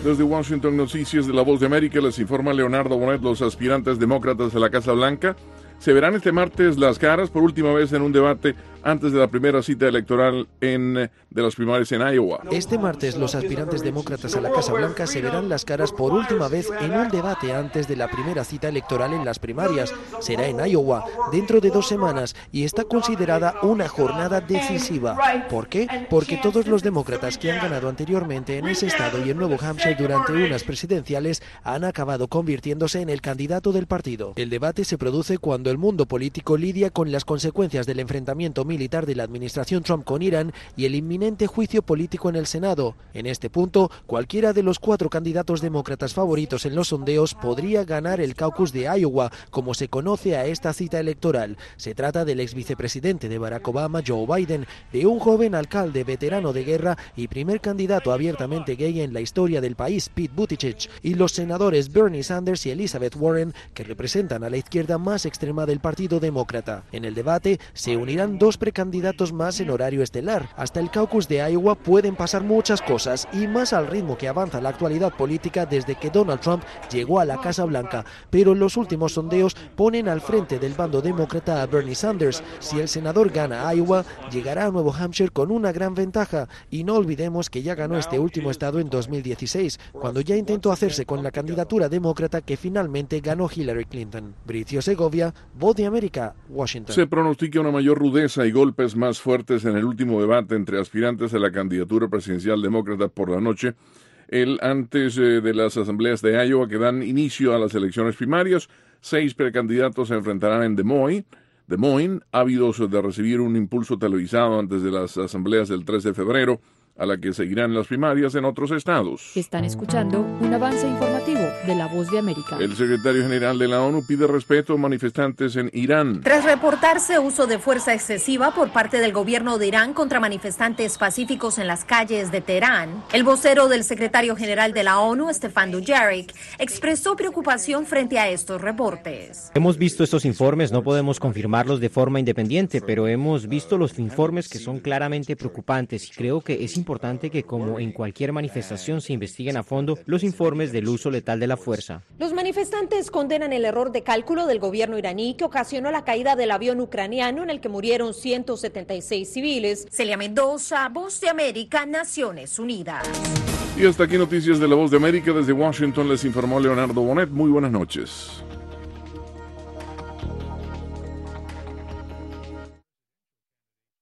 Desde Washington, Noticias de la Voz de América, les informa Leonardo Bonet. Los aspirantes demócratas a la Casa Blanca se verán este martes las caras por última vez en un debate antes de la primera cita electoral de las primarias en Iowa. Este martes los aspirantes demócratas a la Casa Blanca se verán las caras por última vez en un debate antes de la primera cita electoral en las primarias. Será en Iowa dentro de 2 semanas y está considerada una jornada decisiva. ¿Por qué? Porque todos los demócratas que han ganado anteriormente en ese estado y en Nuevo Hampshire durante unas presidenciales han acabado convirtiéndose en el candidato del partido. El debate se produce cuando el mundo político lidia con las consecuencias del enfrentamiento militar de la administración Trump con Irán y el inminente juicio político en el Senado. En este punto, cualquiera de los 4 candidatos demócratas favoritos en los sondeos podría ganar el caucus de Iowa, como se conoce a esta cita electoral. Se trata del ex vicepresidente de Barack Obama, Joe Biden, de un joven alcalde veterano de guerra y primer candidato abiertamente gay en la historia del país, Pete Buttigieg, y los senadores Bernie Sanders y Elizabeth Warren, que representan a la izquierda más extrema del Partido Demócrata. En el debate se unirán 2 precandidatos más en horario estelar. Hasta el caucus de Iowa pueden pasar muchas cosas y más al ritmo que avanza la actualidad política desde que Donald Trump llegó a la Casa Blanca, pero los últimos sondeos ponen al frente del bando demócrata a Bernie Sanders. Si el senador gana Iowa, llegará a Nuevo Hampshire con una gran ventaja, y no olvidemos que ya ganó este último estado en 2016, cuando ya intentó hacerse con la candidatura demócrata que finalmente ganó Hillary Clinton. Bricio Segovia, Voz de América, Washington. Se pronostica una mayor rudeza y golpes más fuertes en el último debate entre aspirantes a la candidatura presidencial demócrata por la noche, antes de las asambleas de Iowa que dan inicio a las elecciones primarias. 6 precandidatos se enfrentarán en Des Moines, ávidos de recibir un impulso televisado antes de las asambleas del 3 de febrero, a la que seguirán las primarias en otros estados. Están escuchando un avance informativo de La Voz de América. El secretario general de la ONU pide respeto a manifestantes en Irán. Tras reportarse uso de fuerza excesiva por parte del gobierno de Irán contra manifestantes pacíficos en las calles de Teherán, el vocero del secretario general de la ONU, Stefan Dujarric, expresó preocupación frente a estos reportes. Hemos visto estos informes, no podemos confirmarlos de forma independiente, pero hemos visto los informes que son claramente preocupantes y creo que es importante que, como en cualquier manifestación, se investiguen a fondo los informes del uso letal de la fuerza. Los manifestantes condenan el error de cálculo del gobierno iraní que ocasionó la caída del avión ucraniano en el que murieron 176 civiles. Celia Mendoza, Voz de América, Naciones Unidas. Y hasta aquí noticias de la Voz de América. Desde Washington les informó Leonardo Bonet. Muy buenas noches.